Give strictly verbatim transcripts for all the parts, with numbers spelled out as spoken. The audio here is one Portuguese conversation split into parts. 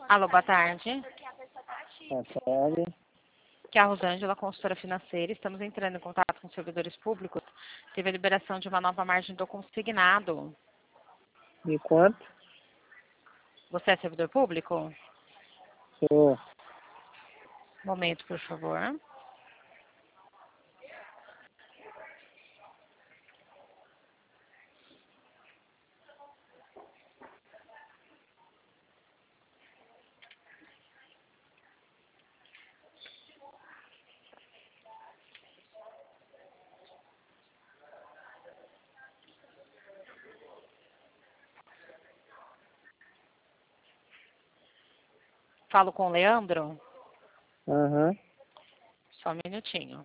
Alô, boa tarde. Boa tarde. Aqui é a Rosângela, consultora financeira. Estamos entrando em contato com servidores públicos. Teve a liberação de uma nova margem do consignado. De quanto? Você é servidor público? Sou. Momento, por favor. Falo com o Leandro? Aham. Uhum. Só um minutinho.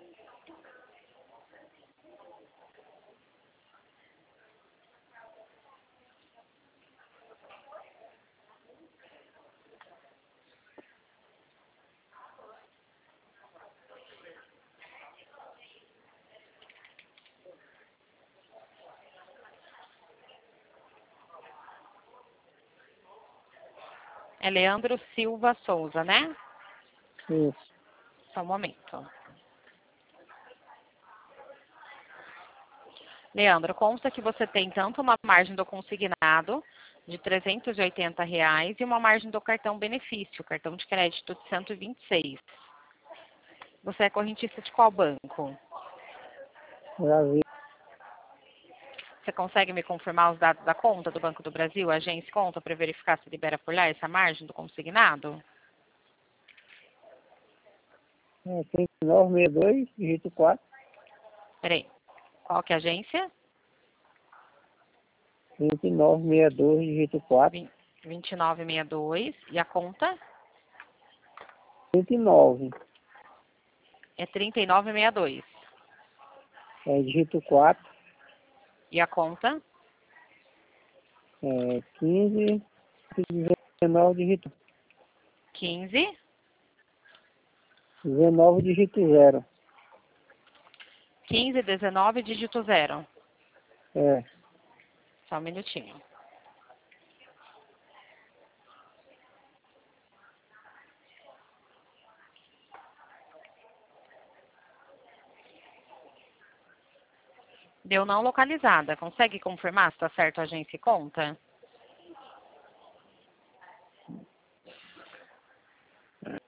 É Leandro Silva Souza, né? Isso. Só um momento. Leandro, consta que você tem tanto uma margem do consignado de trezentos e oitenta reais e uma margem do cartão benefício, cartão de crédito de cento e vinte e seis. Você é correntista de qual banco? Já vi. Você consegue me confirmar os dados da conta do Banco do Brasil, agência e conta, para verificar se libera por lá essa margem do consignado? É trinta e nove sessenta e dois, dígito quatro. Peraí. Qual que é a agência? trinta e nove sessenta e dois, dígito quatro. vinte e nove sessenta e dois. E a conta? trinta e nove. É trinta e nove sessenta e dois. É dígito quatro. E a conta? É quinze, dezenove, dígito. quinze. dezenove, dígito zero. quinze, dezenove, dígito zero. É. Só um minutinho. Deu não localizada. Consegue confirmar se está certo a agência e conta?